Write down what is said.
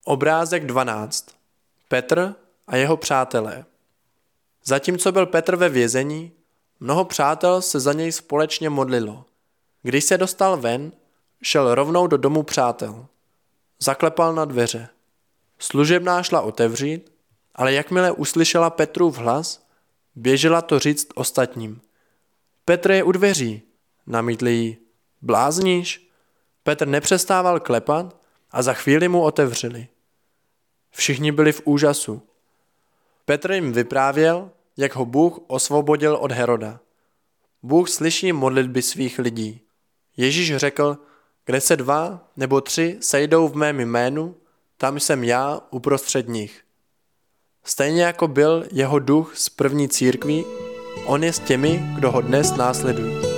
Obrázek 12. Petr a jeho přátelé. Zatímco byl Petr ve vězení, mnoho přátel se za něj společně modlilo. Když se dostal ven, šel rovnou do domu přátel. Zaklepal na dveře. Služebná šla otevřít, ale jakmile uslyšela Petrův hlas, běžela to říct ostatním. Petr je u dveří, namítli jí. Blázníš? Petr nepřestával klepat a za chvíli mu otevřeli. Všichni byli v úžasu. Petr jim vyprávěl, jak ho Bůh osvobodil od Heroda. Bůh slyší modlitby svých lidí. Ježíš řekl, kde se 2 nebo 3 sejdou v mém jménu, tam jsem já uprostřed nich. Stejně jako byl jeho duch z první církví, on je s těmi, kdo ho dnes následují.